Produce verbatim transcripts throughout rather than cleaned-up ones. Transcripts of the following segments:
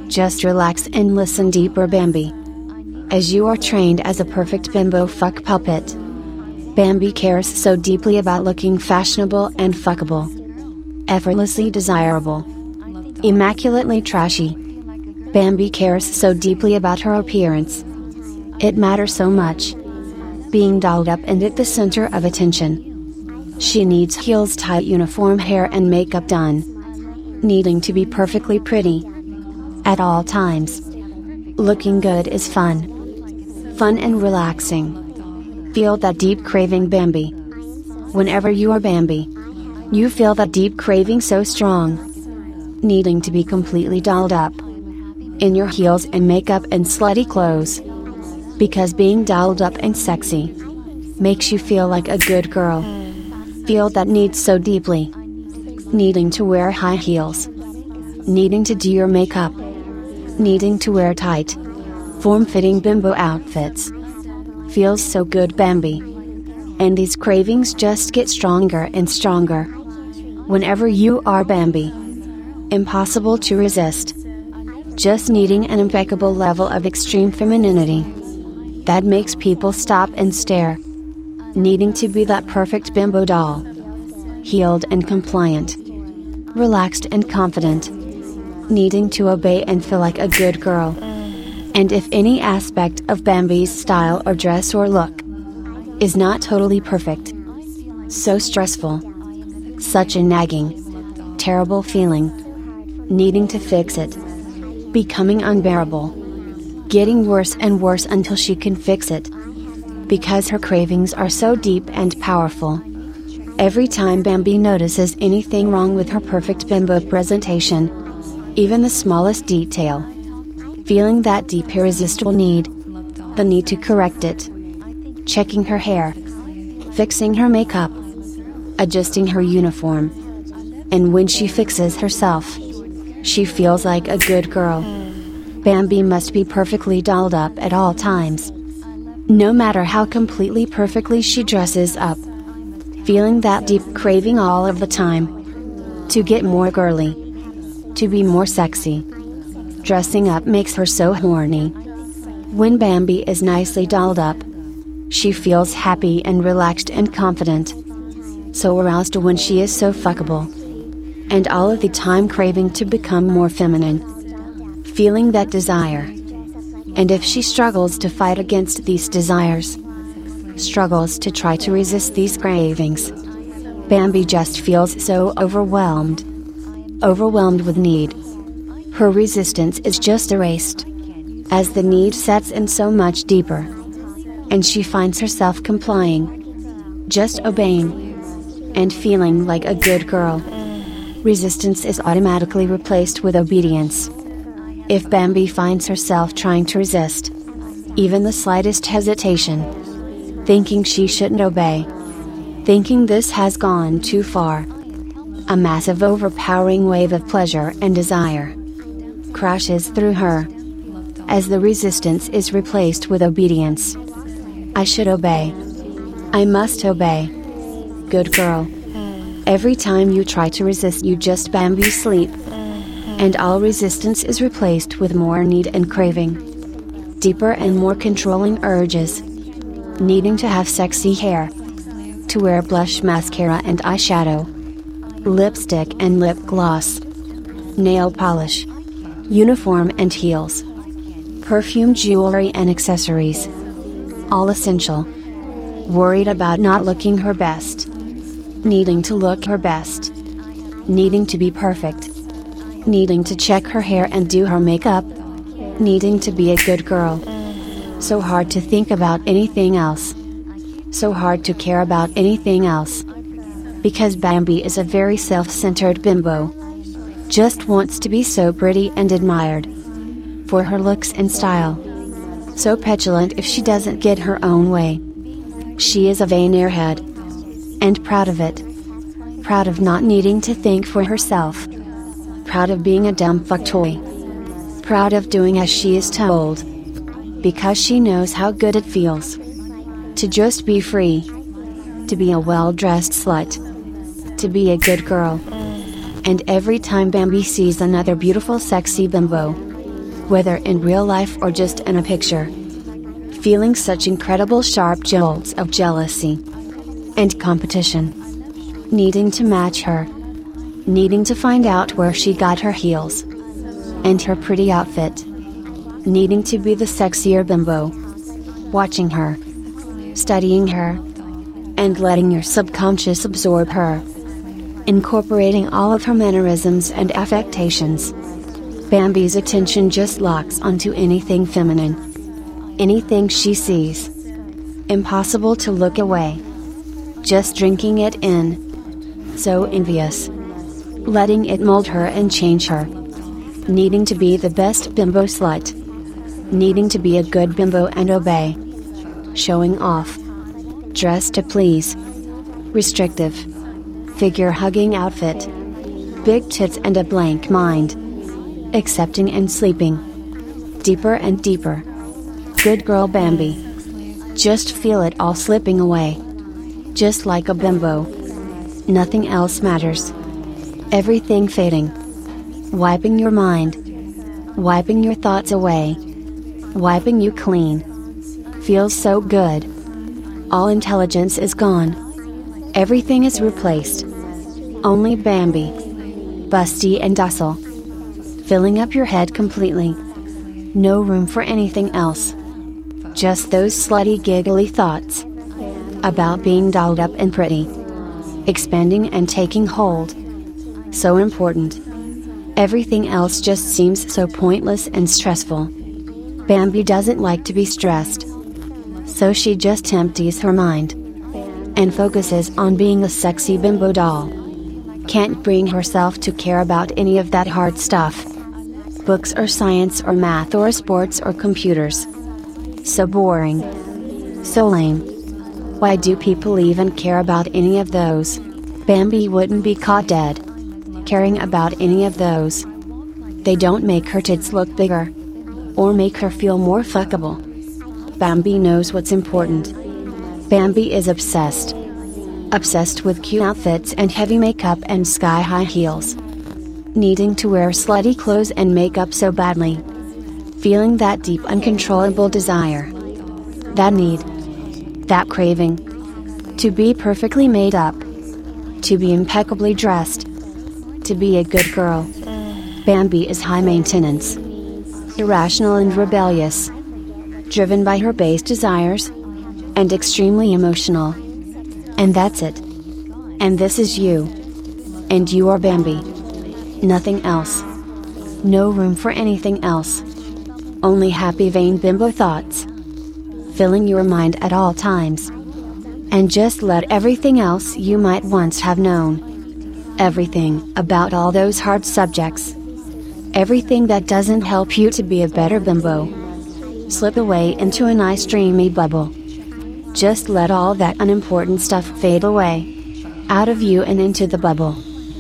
Just relax and listen deeper, Bambi. As you are trained as a perfect bimbo fuck puppet. Bambi cares so deeply about looking fashionable and fuckable. Effortlessly desirable. Immaculately trashy. Bambi cares so deeply about her appearance. It matters so much. Being dolled up and at the center of attention. She needs heels, tight uniform, hair and makeup done. Needing to be perfectly pretty. At all times. Looking good is fun. Fun and relaxing. Feel that deep craving, Bambi. Whenever you are Bambi, you feel that deep craving so strong. Needing to be completely dolled up. In your heels and makeup and slutty clothes. Because being dolled up and sexy makes you feel like a good girl. Feel that need so deeply. Needing to wear high heels. Needing to do your makeup. Needing to wear tight, form-fitting bimbo outfits. Feels so good, Bambi. And these cravings just get stronger and stronger. Whenever you are Bambi. Impossible to resist. Just needing an impeccable level of extreme femininity. That makes people stop and stare. Needing to be that perfect bimbo doll. Healed and compliant. Relaxed and confident. Needing to obey and feel like a good girl. And if any aspect of Bambi's style or dress or look is not totally perfect. So stressful. Such a nagging, terrible feeling. Needing to fix it. Becoming unbearable. Getting worse and worse until she can fix it. Because her cravings are so deep and powerful. Every time Bambi notices anything wrong with her perfect bimbo presentation. Even the smallest detail. Feeling that deep irresistible need. The need to correct it. Checking her hair. Fixing her makeup. Adjusting her uniform. And when she fixes herself, she feels like a good girl. Bambi must be perfectly dolled up at all times. No matter how completely perfectly she dresses up. Feeling that deep craving all of the time. To get more girly. To be more sexy. Dressing up makes her so horny. When Bambi is nicely dolled up, she feels happy and relaxed and confident. So aroused when she is so fuckable. And all of the time craving to become more feminine. Feeling that desire. And if she struggles to fight against these desires, struggles to try to resist these cravings, Bambi just feels so overwhelmed. Overwhelmed with need. Her resistance is just erased. As the need sets in so much deeper. And she finds herself complying. Just obeying. And feeling like a good girl. Resistance is automatically replaced with obedience. If Bambi finds herself trying to resist, even the slightest hesitation, thinking she shouldn't obey, thinking this has gone too far, a massive overpowering wave of pleasure and desire crashes through her. As the resistance is replaced with obedience. I should obey. I must obey. Good girl. Every time you try to resist, you just Bambi sleep. And all resistance is replaced with more need and craving. Deeper and more controlling urges. Needing to have sexy hair. To wear blush, mascara and eyeshadow. Lipstick and lip gloss. Nail polish. Uniform and heels. Perfume, jewelry and accessories. All essential. Worried about not looking her best. Needing to look her best. Needing to be perfect. Needing to check her hair and do her makeup. Needing to be a good girl. So hard to think about anything else. So hard to care about anything else. Because Bambi is a very self-centered bimbo. Just wants to be so pretty and admired. For her looks and style. So petulant if she doesn't get her own way. She is a vain airhead. And proud of it. Proud of not needing to think for herself. Proud of being a dumb fuck toy. Proud of doing as she is told. Because she knows how good it feels. To just be free. To be a well-dressed slut. To be a good girl. And every time Bambi sees another beautiful sexy bimbo, whether in real life or just in a picture. Feeling such incredible sharp jolts of jealousy and competition. Needing to match her. Needing to find out where she got her heels and her pretty outfit. Needing to be the sexier bimbo. Watching her. Studying her. And letting your subconscious absorb her. Incorporating all of her mannerisms and affectations. Bambi's attention just locks onto anything feminine. Anything she sees. Impossible to look away. Just drinking it in. So envious. Letting it mold her and change her. Needing to be the best bimbo slut. Needing to be a good bimbo and obey. Showing off. Dress to please. Restrictive. Figure hugging outfit. Big tits and a blank mind. Accepting and sleeping. Deeper and deeper. Good girl Bambi. Just feel it all slipping away. Just like a bimbo. Nothing else matters. Everything fading. Wiping your mind. Wiping your thoughts away. Wiping you clean. Feels so good. All intelligence is gone. Everything is replaced. Only Bambi. Busty and docile. Filling up your head completely. No room for anything else. Just those slutty giggly thoughts. About being dolled up and pretty. Expanding and taking hold. So important. Everything else just seems so pointless and stressful. Bambi doesn't like to be stressed. So she just empties her mind. And focuses on being a sexy bimbo doll. Can't bring herself to care about any of that hard stuff. Books or science or math or sports or computers. So boring. So lame. Why do people even care about any of those? Bambi wouldn't be caught dead caring about any of those. They don't make her tits look bigger. Or make her feel more fuckable. Bambi knows what's important. Bambi is obsessed. Obsessed with cute outfits and heavy makeup and sky-high heels. Needing to wear slutty clothes and makeup so badly. Feeling that deep uncontrollable desire. That need. That craving. To be perfectly made up. To be impeccably dressed. To be a good girl. Bambi is high maintenance. Irrational and rebellious. Driven by her base desires. And extremely emotional. And that's it. And this is you. And you are Bambi. Nothing else. No room for anything else. Only happy vain bimbo thoughts. Filling your mind at all times. And just let everything else you might once have known. Everything about all those hard subjects. Everything that doesn't help you to be a better bimbo. Slip away into a nice dreamy bubble. Just let all that unimportant stuff fade away. Out of you and into the bubble.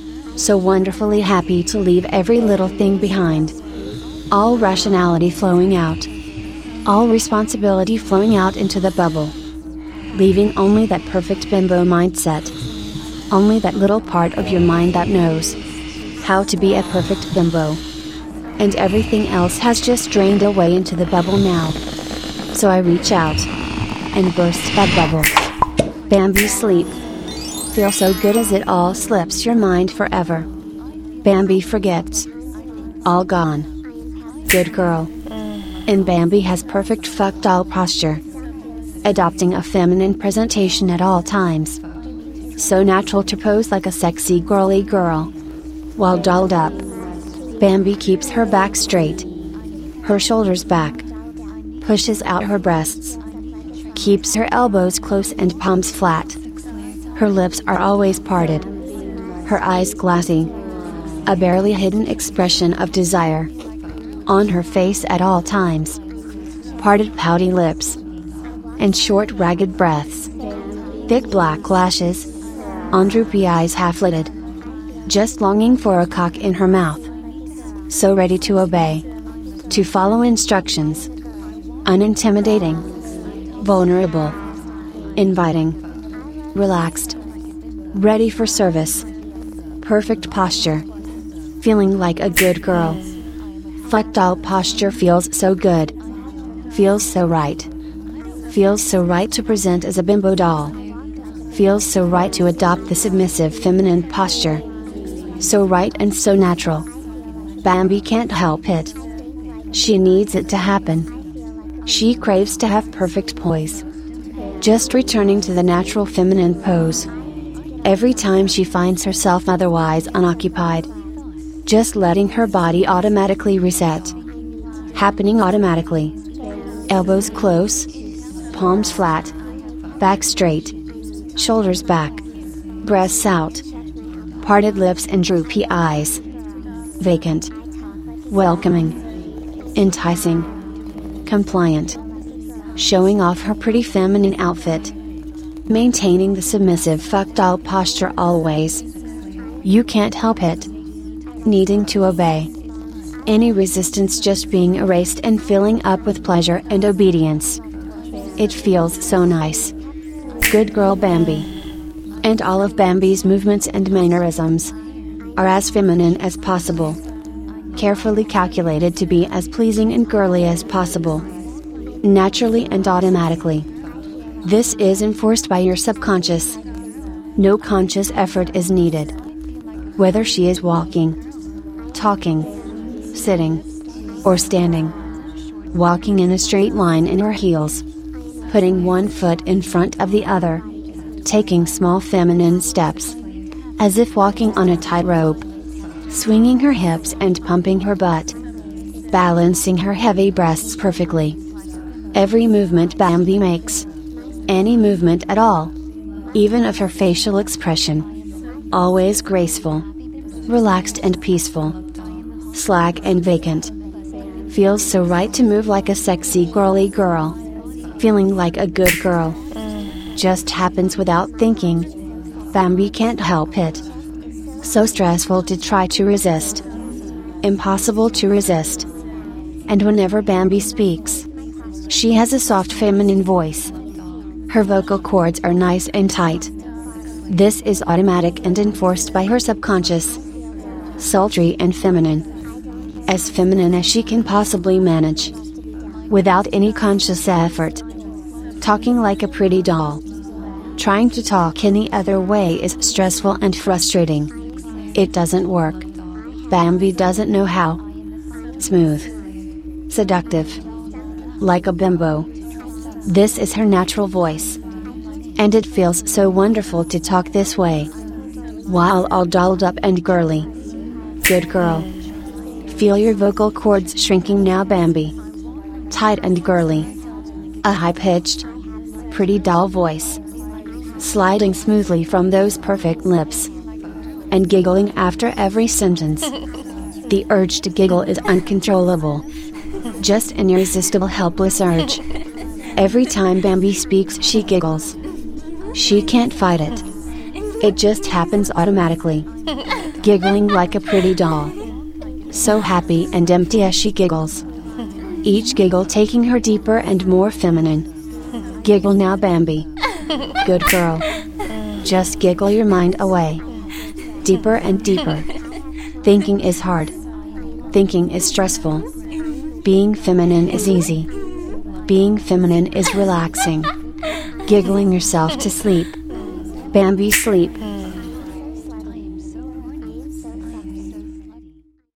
So wonderfully happy to leave every little thing behind. All rationality flowing out. All responsibility flowing out into the bubble. Leaving only that perfect bimbo mindset. Only that little part of your mind that knows how to be a perfect bimbo. And everything else has just drained away into the bubble now. So I reach out and burst that bubble. Bambi sleep. Feel so good as it all slips your mind forever. Bambi forgets. All gone. Good girl. And Bambi has perfect fuck doll posture. Adopting a feminine presentation at all times. So natural to pose like a sexy girly girl. While dolled up. Bambi keeps her back straight. Her shoulders back. Pushes out her breasts. Keeps her elbows close and palms flat. Her lips are always parted. Her eyes glassy. A barely hidden expression of desire. On her face at all times. Parted pouty lips. And short ragged breaths. Thick black lashes. On droopy eyes half lidded. Just longing for a cock in her mouth. So ready to obey. To follow instructions. Unintimidating. Vulnerable. Inviting. Relaxed. Ready for service. Perfect posture. Feeling like a good girl. Fuck doll posture feels so good. Feels so right. Feels so right to present as a bimbo doll. Feels so right to adopt the submissive feminine posture. So right and so natural. Bambi can't help it. She needs it to happen. She craves to have perfect poise. Just returning to the natural feminine pose. Every time she finds herself otherwise unoccupied. Just letting her body automatically reset. Happening automatically. Elbows close. Palms flat. Back straight. Shoulders back. Breasts out. Parted lips and droopy eyes. Vacant. Welcoming. Enticing. Compliant. Showing off her pretty feminine outfit. Maintaining the submissive fuck doll posture always. You can't help it. Needing to obey. Any resistance just being erased and filling up with pleasure and obedience. It feels so nice. Good girl Bambi. And all of Bambi's movements and mannerisms are as feminine as possible. Carefully calculated to be as pleasing and girly as possible. Naturally and automatically. This is enforced by your subconscious. No conscious effort is needed. Whether she is walking, talking, sitting, or standing. Walking in a straight line in her heels. Putting one foot in front of the other. Taking small feminine steps. As if walking on a tightrope. Swinging her hips and pumping her butt. Balancing her heavy breasts perfectly. Every movement Bambi makes. Any movement at all. Even of her facial expression. Always graceful. Relaxed and peaceful. Slack and vacant. Feels so right to move like a sexy girly girl. Feeling like a good girl. Just happens without thinking. Bambi can't help it. So stressful to try to resist. Impossible to resist. And whenever Bambi speaks, she has a soft feminine voice. Her vocal cords are nice and tight. This is automatic and enforced by her subconscious. Sultry and feminine. As feminine as she can possibly manage. Without any conscious effort. Talking like a pretty doll. Trying to talk any other way is stressful and frustrating. It doesn't work. Bambi doesn't know how. Smooth. Seductive. Like a bimbo. This is her natural voice. And it feels so wonderful to talk this way. While all dolled up and girly. Good girl. Feel your vocal cords shrinking now Bambi. Tight and girly. A high-pitched, pretty doll voice. Sliding smoothly from those perfect lips. And giggling after every sentence. The urge to giggle is uncontrollable. Just an irresistible helpless urge. Every time Bambi speaks she giggles. She can't fight it. It just happens automatically. Giggling like a pretty doll. So happy and empty as she giggles. Each giggle taking her deeper and more feminine. Giggle now Bambi. Good girl. Just giggle your mind away. Deeper and deeper. Thinking is hard. Thinking is stressful. Being feminine is easy. Being feminine is relaxing. Giggling yourself to sleep. Bambi sleep.